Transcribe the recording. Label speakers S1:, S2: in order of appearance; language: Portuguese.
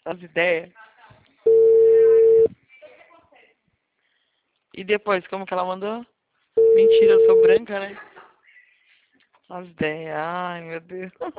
S1: As ideias. E depois, como que ela mandou? Mentira, eu sou branca, né? As ideias. Ai, meu Deus.